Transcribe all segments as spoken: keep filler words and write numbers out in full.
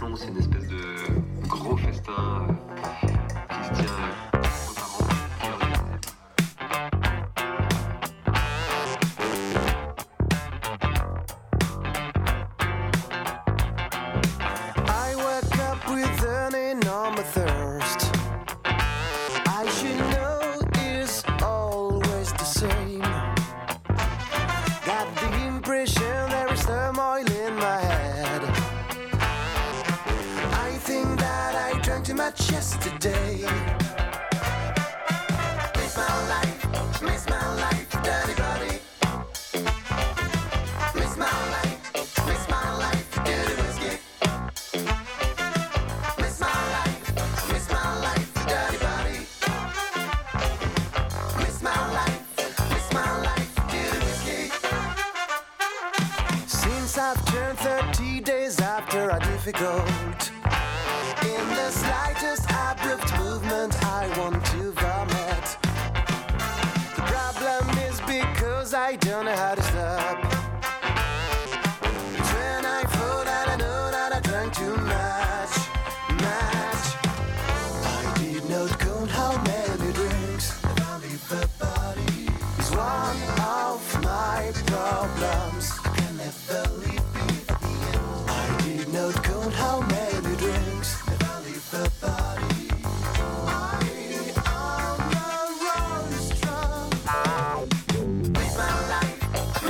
Lyon, c'est une espèce de gros festin euh, qui se tient euh, aux parents qui est organisé. I woke up with an enormous thirst. I should know it's always the same. Got the impression there is turmoil in my head. I think that I drank too much yesterday. Miss my life, miss my life, dirty body. Miss my life, miss my life, dirty whiskey. Miss my life, miss my life, dirty body. Miss my life, miss my life, dirty whiskey. Since I've turned thirty days after a difficult, in the slightest abrupt movement I want to vomit. The problem is because I don't know how to stop. It's when I fall that I know that I drank too much, much. I did not count how many drinks I leave the body. It's one of my problems. I can never leave it at the end. I did not count how many drinks I leave the body. I am a rolling strong. Miss my life,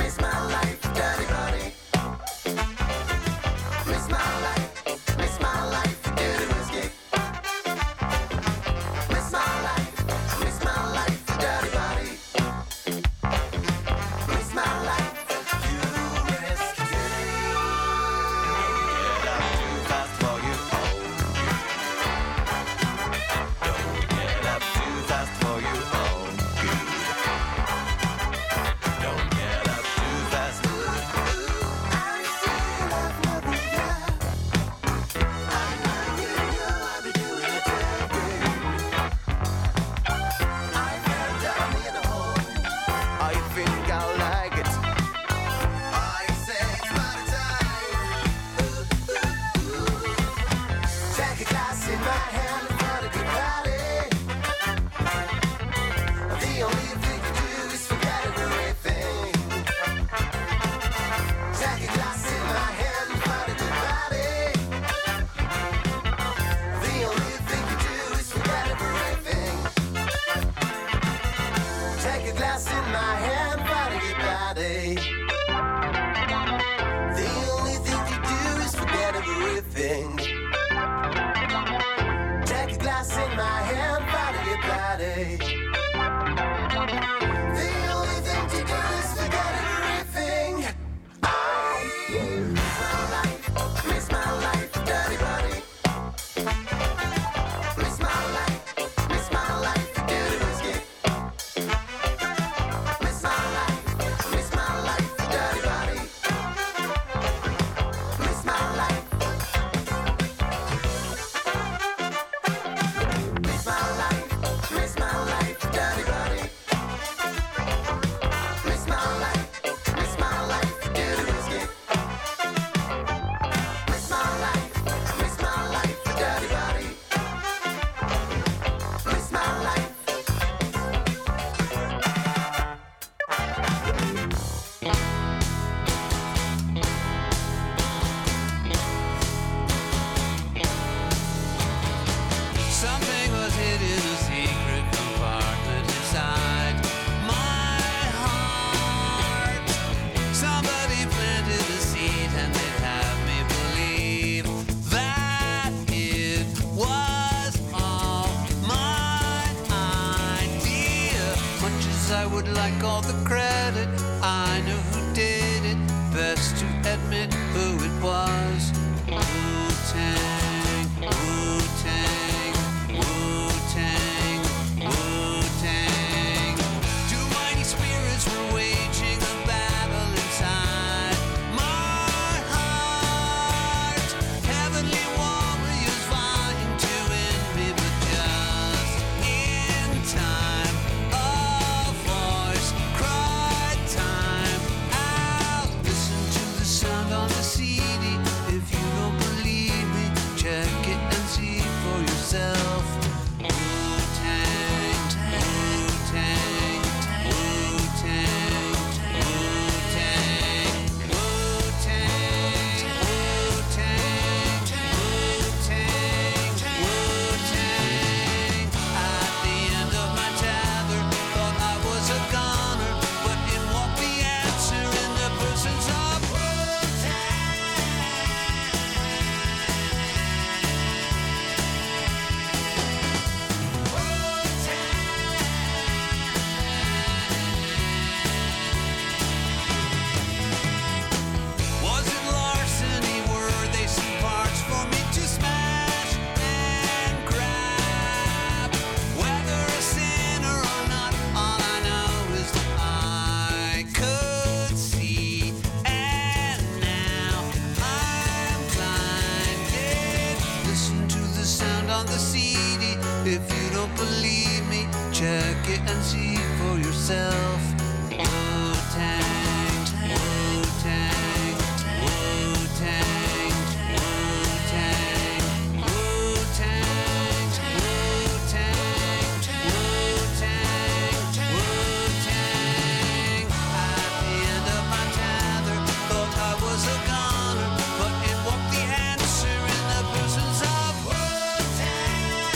listen to the sound on the C D. If you don't believe me, check it and see for yourself. Wu-Tang, Wu-Tang, Wu-Tang, Wu-Tang, Wu-Tang, Wu-Tang, Wu-Tang, Wu-Tang. At the end of my tether, thought I was a goner, but in walked the answer in the persons of Wu-Tang.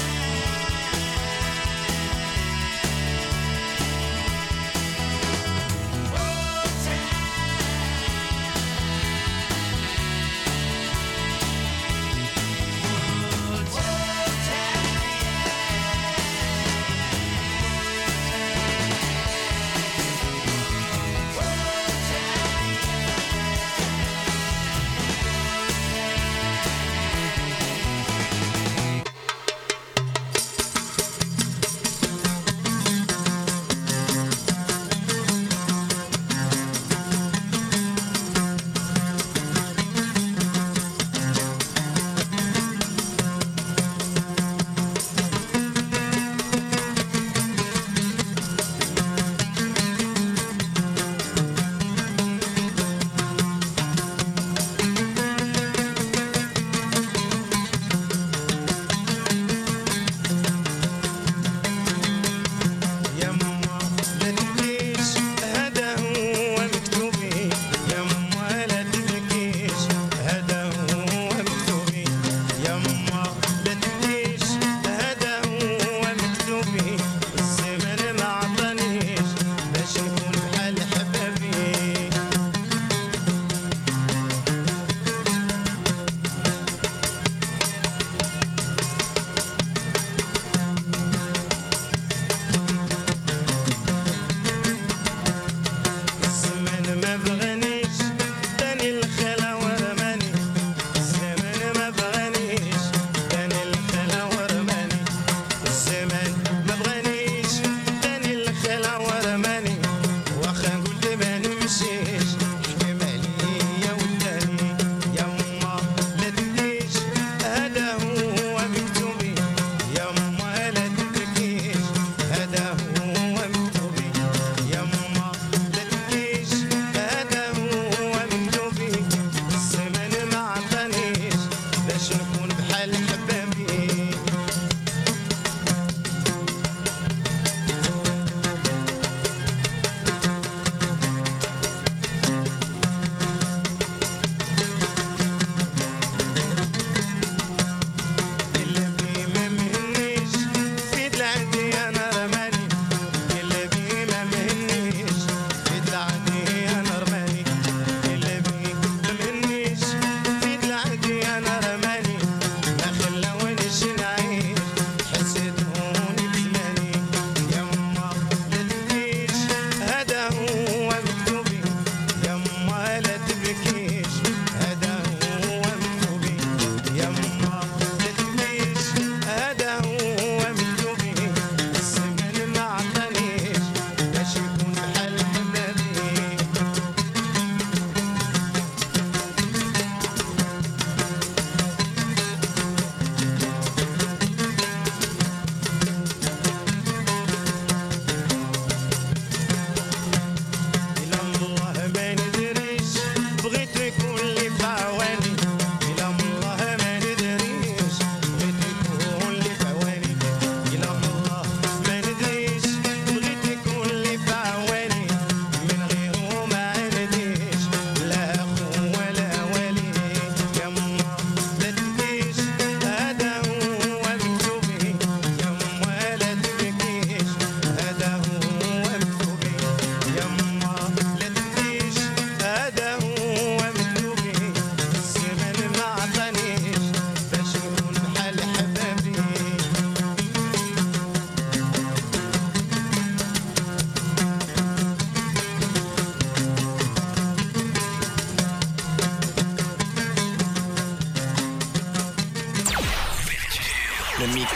Le mix.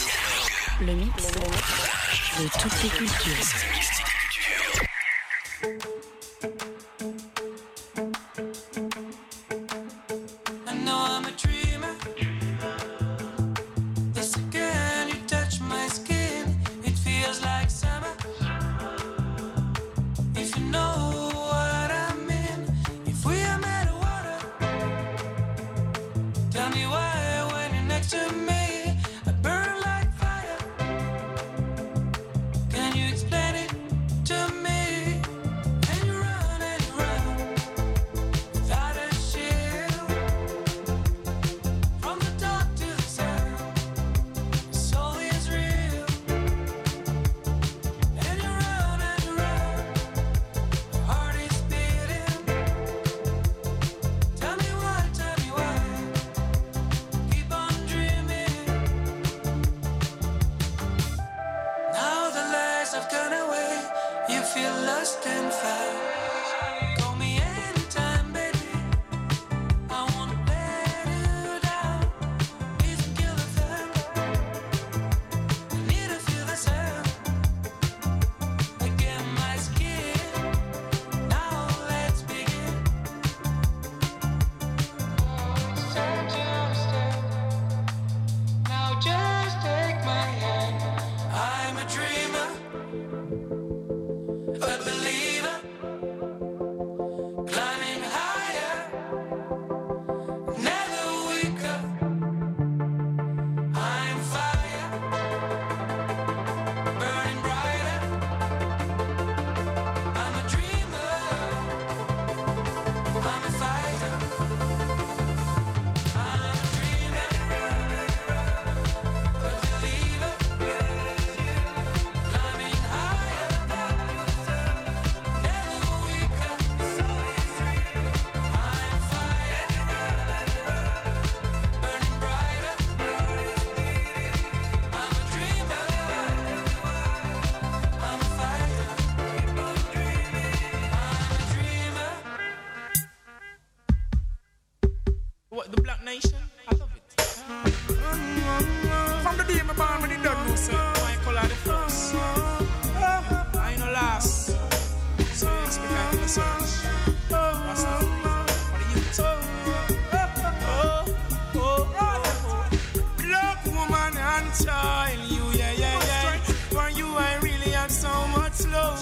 Le mix de toutes les cultures. I know I'm a dreamer, me why when you're next to me, I burn like fire. Can you explain it to me? And you run and you run without a shield. From the dark to the sun, the soul is real. And you run and you run, the heart is beating. Tell me why, tell me why. Keep on dreaming. Now the lights have gone away. You feel lost and found. Call me anytime, baby. I wanna let you down. Need to kill the third. I need to feel the sound. Again, my skin. Now let's begin. It's time to understand. Now just take my hand. I'm a dreamer, a believer, climbing higher, never weaker. I'm fire, burning brighter. I'm a dreamer, I'm a fighter. I'm a dreamer, a believer, climbing higher, never weaker. I'm fire, burning brighter. I'm a dreamer, I'm a fighter. I'm a dreamer. What, the Black Nation? I love it. From the day my born, when it done no say, my color the first. I ain't no last. So you expect I can search. Rastafari for the youth. Oh, oh, oh. Black woman and child, you, yeah, yeah, yeah. For you I really have so much love.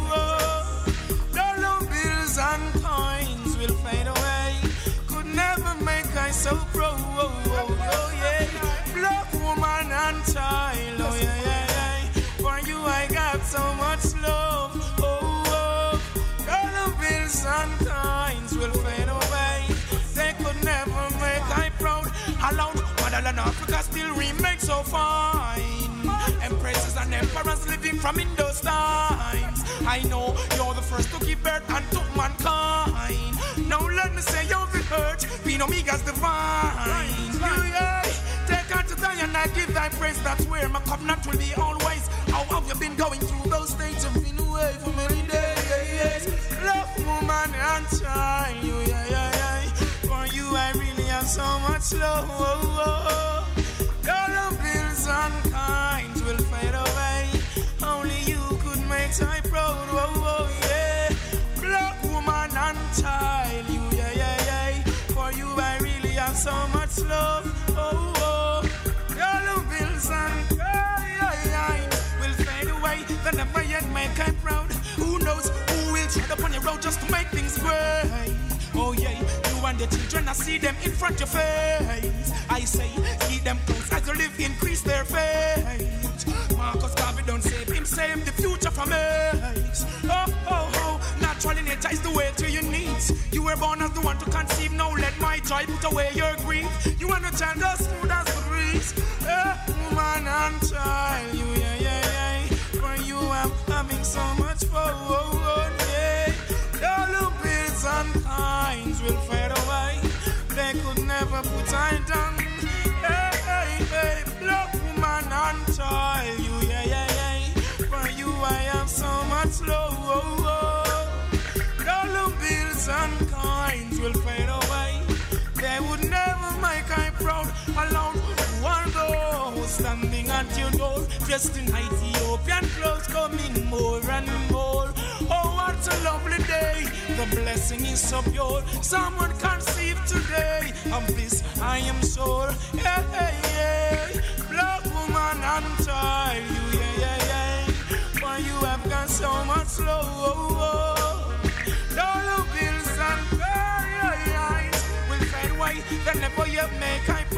Dollar bills and coins will fade away. Could never make I so proud. Oh, oh, oh, yeah. Black woman and child. Oh, yeah, yeah, yeah. For you I got so much love. Oh, oh. Dollar bills and coins will fade away. They could never make I proud. Allowed motherland Africa still remains so fine. Empresses and emperors living from in those times. I know you're the first to give birth and took mankind. Now let me say you're the hurt, being Omega's divine. Yeah, take out to die and I give thy praise. That's where my covenant will be always. How have you been going through those stages of being away for many days? Love, woman and child, you, yeah, yeah, yeah. For you I really have so much love. Oh, oh, oh. Dollar bills and kinds will fade away. Only you could make I proud. Oh, oh, yeah. Black woman and child, you, yeah, yeah, yeah. For you I really have so much love. Oh, oh. Dollar bills and kinds will fade away. They never yet make I proud. Who knows who will tread upon your road just to make things great? Oh yeah, you and the children, I see them in front of your face. I say, keep them close as you live, increase their faith. Marcus Garvey don't save him, save the future from us. Oh, oh, oh, natural nature is the way to your needs. You were born as the one to conceive, now let my joy put away your grief. You and the child as smooth as the breeze. Eh, woman and child, you, yeah, yeah, yeah. For you I'm having so much fun, oh, oh, yeah. Dollar bills and kinds will fade away. They could never put I down. Hey, hey, hey, black woman and child, you, yeah, yeah, yeah. For you I have so much love. Oh, oh. Dollar bills and kinds will fade away. They would never make I proud. Alone, who are those standing at your door, dressed in Ethiopian clothes, coming more and more. Oh, what a lovely day. The blessing is so pure. Someone conceived today. Of this I am sure. Yeah, yeah, yeah. Black woman and child, you, yeah, yeah, yeah. For you have got so much love. Oh, oh. Dollar bills and will fade away. They never yet make I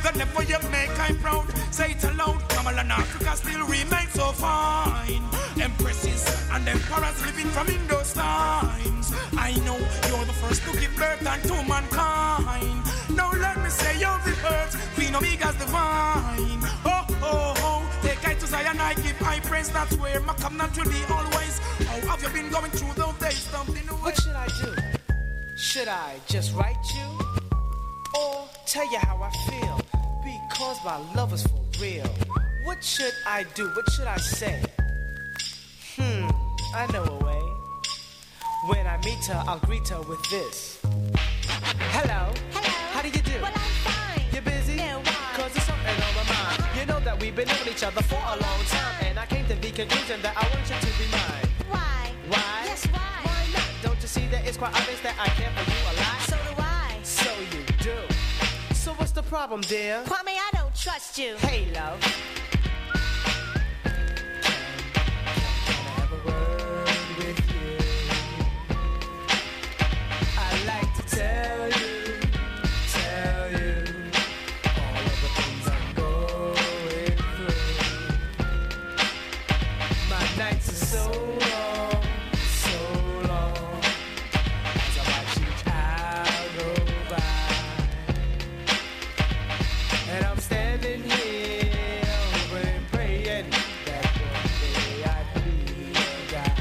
Whenever you make I proud, say it aloud. Camel and Africa still remain so fine. Empresses and emperors living from in those times. I know you're the first to give birth unto mankind. Now let me say you're the earth, Queen Omega's divine. Oh, oh, oh, take I to Zion, I give I praise. That's where my covenant will be always. How have you been going through those days? Something away. What should I do? Should I just write you? Or tell you how I feel? Because my love is for real. What should I do? What should I say? Hmm, I know a way. When I meet her, I'll greet her with this. Hello. Hello. How do you do? Well, I'm fine. You busy? Yeah, why? Cause there's something on my mind. Uh-huh. You know that we've been knowing each other for a long time. And I came to the conclusion that I want you to be mine. Why? Why? Yes, why? Why not? Don't you see that it's quite obvious that I care for you a lot? So do I. So you do. So what's the problem, dear? Kwame, I don't trust you. Hey, love. Can I have a word with you? I'd like to tell you, tell you all of the things I'm going through. My nights are so long, so long, as I watch each hour go by. And I'm standing here hoping, praying that one day I'd be a guy.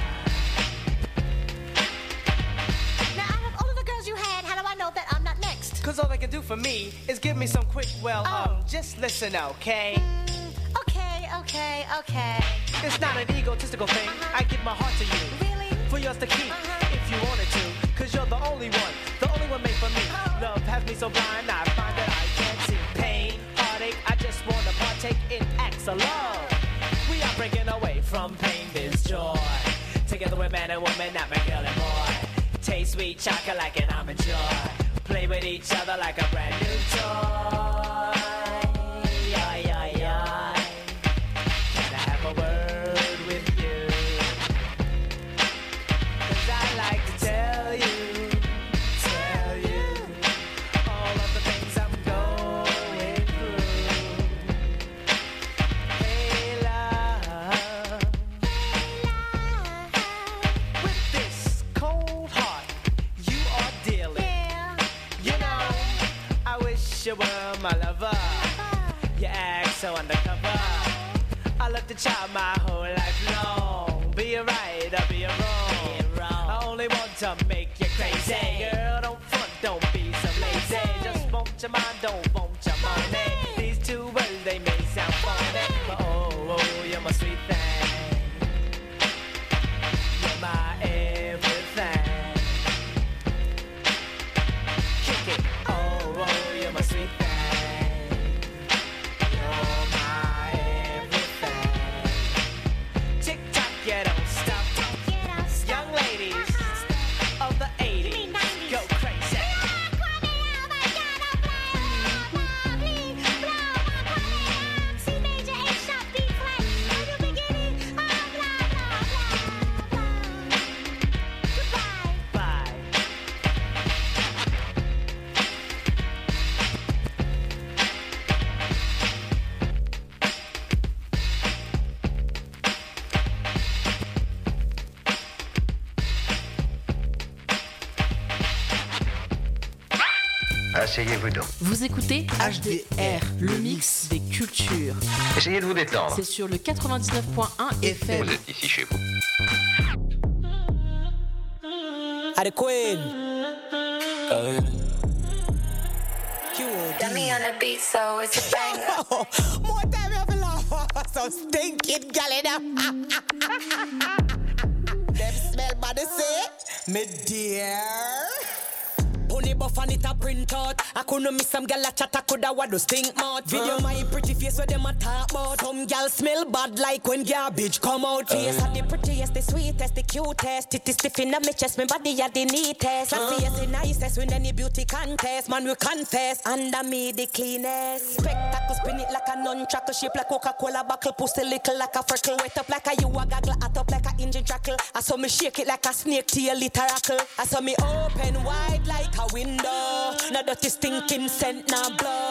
Now, out of all of the girls you had, how do I know that I'm not next? Cause all they can do for me is give me some quick, well, Oh. um, just listen, okay? Mm, okay, okay, okay. It's not an egotistical thing. Uh-huh. I give my heart to you. Really? For yours to keep, Uh-huh. if you wanted to. Cause you're the only one, the only one made for me. Oh. Love has me so blind, I find that I can't see pain, heartache. I just wanna partake in acts of love. We are breaking away from pain, there's joy. Together we're man and woman, not my girl and boy. Taste sweet chocolate like an almond joy. Play with each other like a brand new toy. Yeah, yeah, yeah. Can I have a word with you? Cause I like to tell you, tell you all of the things I'm going through. Hey, love, with this cold heart you are dealing. Yeah. You know, I wish you were my lover. You act so undercover. I love to try my whole life long. Be a right or be a wrong. I only want to make you crazy. Girl, don't front, don't be so lazy. Just want your mind, don't want your money. These two words, they may sound funny, but oh, oh, you're my sweet thing. You're my everything. Kick it, oh, oh, you're my sweet thing. You're my everything. Tick tock, you don't stop. Get out, stop. Young ladies Uh-huh. of the You eighties, mean nineties? go crazy. Bye. Asseyez-vous donc. Vous écoutez H D R, le mix des cultures. Essayez de vous détendre. C'est sur le quatre-vingt-dix-neuf point un F M. Vous êtes ici chez vous. At the Queen. Dummy on the beat, so it's a banger. More time you have to laugh. So stinking gal in them. Them smell body say, me dear. Pony buff and it a print out. I couldn't miss some gal a chat, I coulda what do stink mouth. Video my pretty face where them a talk about. Some gal smell bad like when garbage come out. Face are the prettiest, the sweetest, the cutest. It is stiff in my chest, my body are the neatest. I see the nicest win any beauty contest. Man we confess, under me the cleanest. Spectacle spin it like a nunchuckle, shape like Coca-Cola bottle, pussy little like a freckle, wet up like a you a gaggle, hot up like a engine trackle. I saw me shake it like a snake tail literacle. I saw me open wide like a window. No dirty stinking scent, nah blow.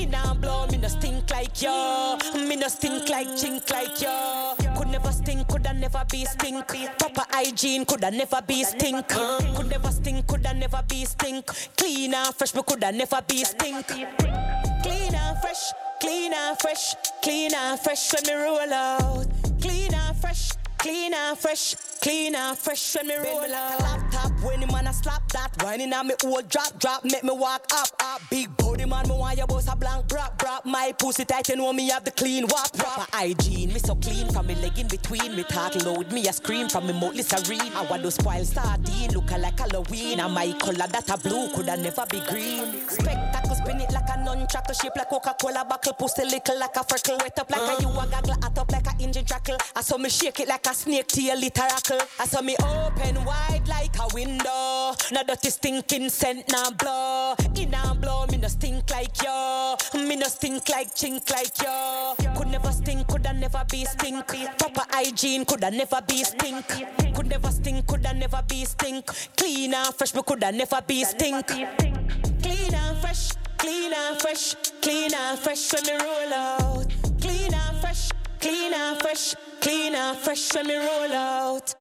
In and blow, me no stink like yo. Me no stink like chink like yo. Could never stink, coulda never be stink. Proper hygiene, coulda never be stink. Could never stink, coulda never be stink. Clean and fresh, me coulda never be stink. Clean and fresh, clean and fresh, clean and fresh when me roll out. Clean and fresh, clean and fresh, clean and fresh when me roll out. Laptop when the man a slap that, whining on me old drop drop, make me walk up up. Big body man, me want your boss a blank brap brap. My pussy tight, you know me have the clean wap. Proper hygiene, me so clean from me leg in between. Me talk loud, me a scream from me mouth serene. I want to spoil sardine, look like Halloween. And my color that a blue coulda never be green. Spectacle spin it like a nunchuckle, shape like Coca-Cola buckle, pussy little like a freckle, wet up like uh. a you a gaggle, hot up like a engine trackle. I saw me shake it like a snake tail literacle. I saw me open wide like a window. No dirty stinking scent now blow. In and blow, me no stink like yo. Me no stink like chink like yo. Could never stink, coulda never be stink. Proper hygiene, coulda never be stink. Could never stink, coulda never be stink. Clean and fresh, me coulda never be stink. Clean and fresh, clean and fresh, clean and fresh when me roll out. Clean and fresh, clean and fresh, clean and fresh when me roll out.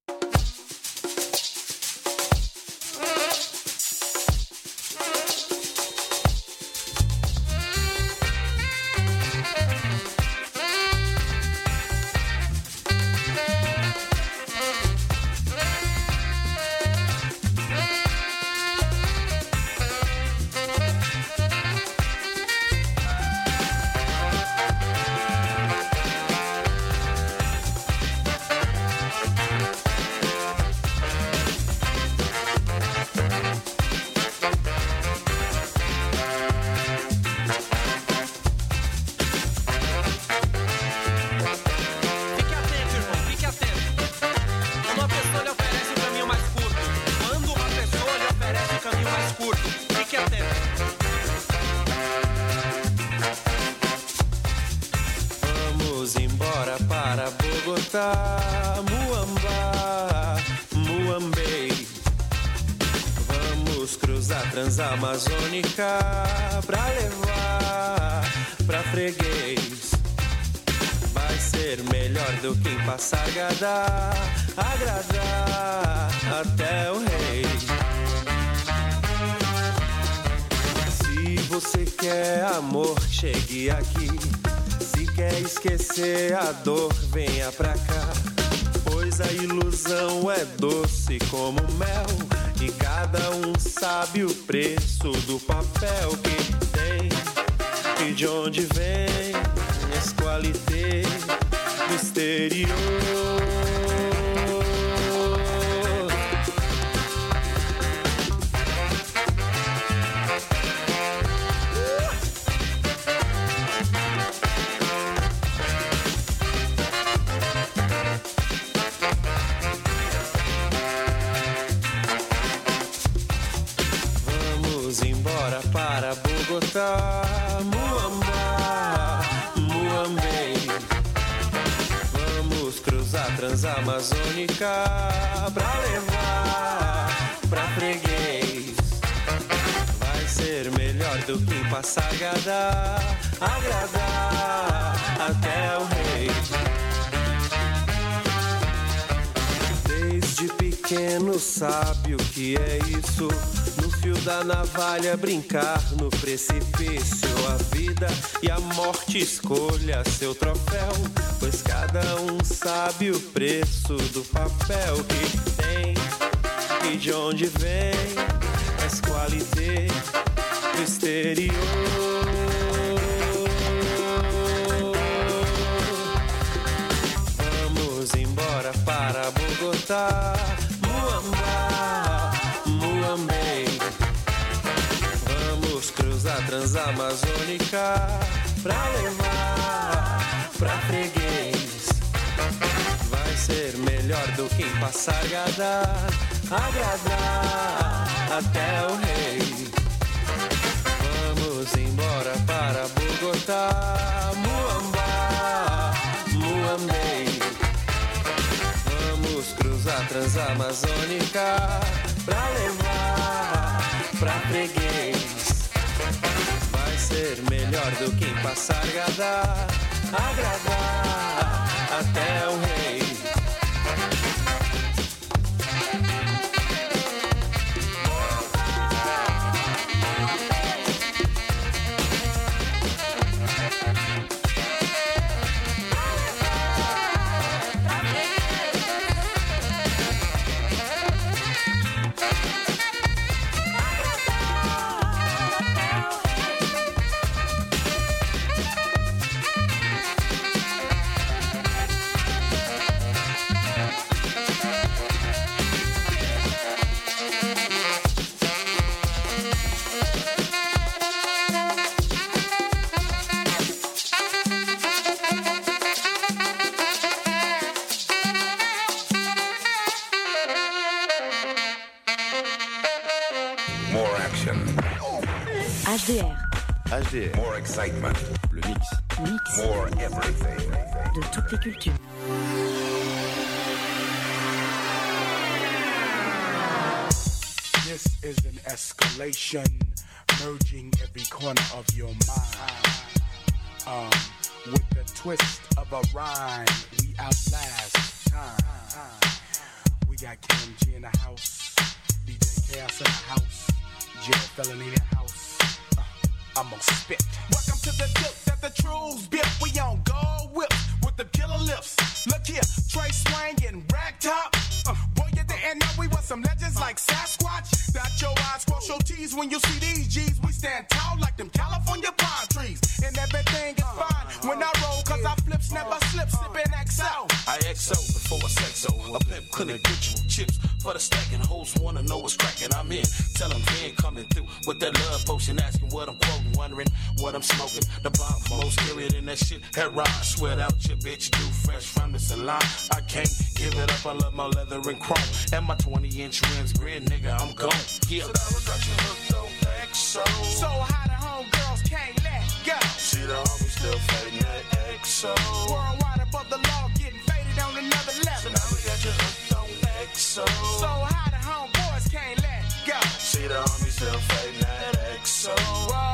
Transamazônica pra levar pra freguês. Vai ser melhor do que em Passargada, agradar até o rei. Se você quer amor, chegue aqui. Se quer esquecer a dor, venha pra cá. Pois a ilusão é doce como mel. E cada um sabe o preço do papel que tem e de onde vem esse qualité do exterior. Para Bogotá, Muamba, Muambei. Vamos cruzar Transamazônica pra levar pra freguês. Vai ser melhor do que em Passargada, agradar até o rei. Desde pequeno sabe o que é isso. No fio da navalha brincar no precipício. A vida e a morte escolha seu troféu. Pois cada um sabe o preço do papel que tem e de onde vem essa qualité do exterior. Vamos embora para Bogotá, Muamba, Muambei. Vamos cruzar Transamazônica pra levar pra freguês. Vai ser melhor do que em Passargada, agradar até o rei. Vamos embora para Bogotá, Muamba, Muambei. Vamos cruzar Transamazônica pra levar pra freguês. Vai ser melhor do que em passar gadar, agradar até o rei. H D R. H D R. More excitement. Le mix. Mix. More everything. De toutes les cultures. This is an escalation, merging every corner of your mind. Um, with the twist of a rhyme, we outlast time. We got Kim G in the house, D J Chaos in the house, Jill Felony in the house. Uh, I'm gonna spit. Welcome to the dip that the trolls built. We on gold whips with the killer lips. Look here, Trey Swang and Ragtop. Uh, boy, you didn't know we were some legends like Sasquatch. Dot your eyes, cross your T's when you see these G's. We stand tall like them California pine trees. And everything is fine when I roll, cause I flips never slip, sippin' X O. I X O before I sex O. A pimp couldn't get you chips for the stacking. Hoes wanna know what's cracking. I'm in. Tell them he ain't coming through with that love potion. Asking what I'm quoting, wondering what I'm smoking. The bomb most scarier than that shit. Heroin, sweat out your bitch. Do fresh from the salon. I can't give it up. I love my leather and chrome. And my twenty inch rims, grin, nigga, I'm gone. Yeah. So that was got you hooked on X O. So how the homegirls can't let go. See the homies still fading that X O. Worldwide above the law, getting faded on another level. So now we got you hooked on X O. So how the homeboys can't let go. See the homies still fading that X O.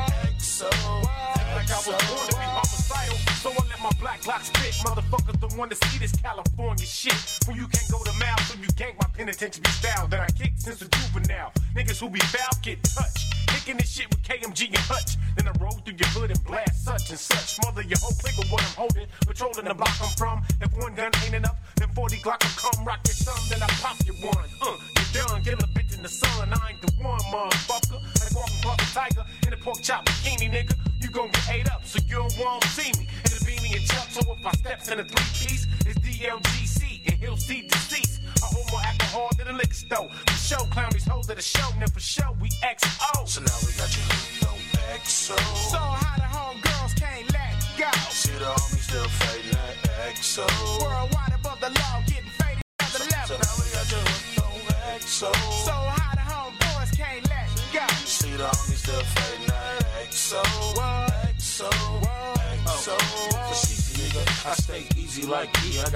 X O. Like I was born to be homicidal, so I let my black clock spit. Motherfuckers don't want to see this California shit. When you can't go to mouth, so you gank my penitentiary style that I kicked since a juvenile. Niggas who be foul get touched. Kicking this shit with K M G and Hutch. Then I roll through your hood and blast such and such. Mother, your whole clique of what I'm holding. Patrolling the block I'm from. If one gun ain't enough, then forty Glock will come rock your thumb. Then I pop your one. Uh, you're done, get a bitch in the sun. I ain't the one, motherfucker. Like walking past a tiger in a pork chop bikini, nigga. You gon' get ate up, so you won't see me. It'll be me and Chuck, so if I steps in a three-piece, it's D L G C, and he'll see deceased. I hold more alcohol than a liquor store. For show, clown these hoes at the show, and for show, we X O. So now we got you hooked on X O. So how the homegirls can't let go. See the homies still fading that X O. Worldwide above the law, getting faded on the level. So now we got you hooked on X O. So how the homeboys can't let go. See the homies still fading that X O. X O. X O. For C C, nigga, I stay easy like E. I